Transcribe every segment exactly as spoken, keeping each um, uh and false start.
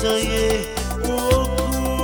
je u oku,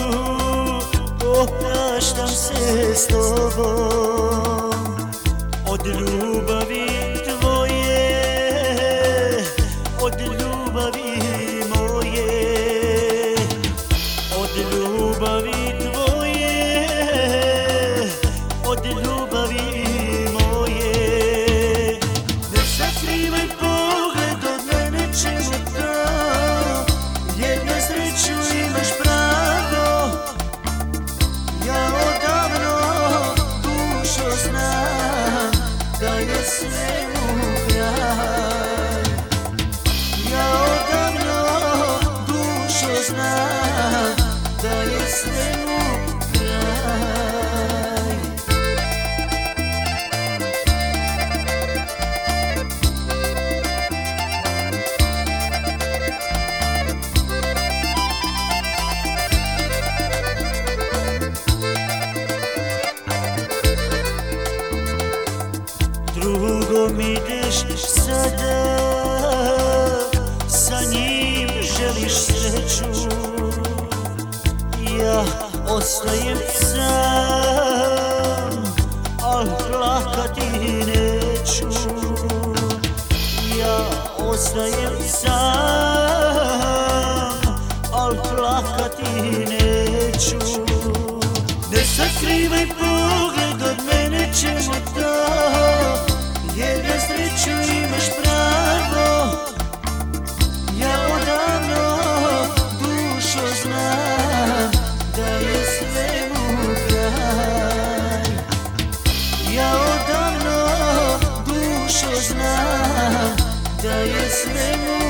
opraštam se s tobom. Od ljubavi tvoje, od ljubavi moje, od ljubavi tvoje, od ljubavi moje. Ne sakrivaj pogled od mene, čemu to, jer na sreću imaš pravo. Ja odavno dušo znam da je svemu kraj. Ja odavno dušo znam da je svemu kraj. Drugom ideš sada, sa njim želiš sreću. Ja ostajem sam, al plakati neću. Ja ostajem sam, al plakati neću. Ne sakrivaj pogled od mene, čemu to, jer na sreću imaš pravo. Ja odavno dušo znam da je svemu kraj. Ja odavno dušo znam da je svemu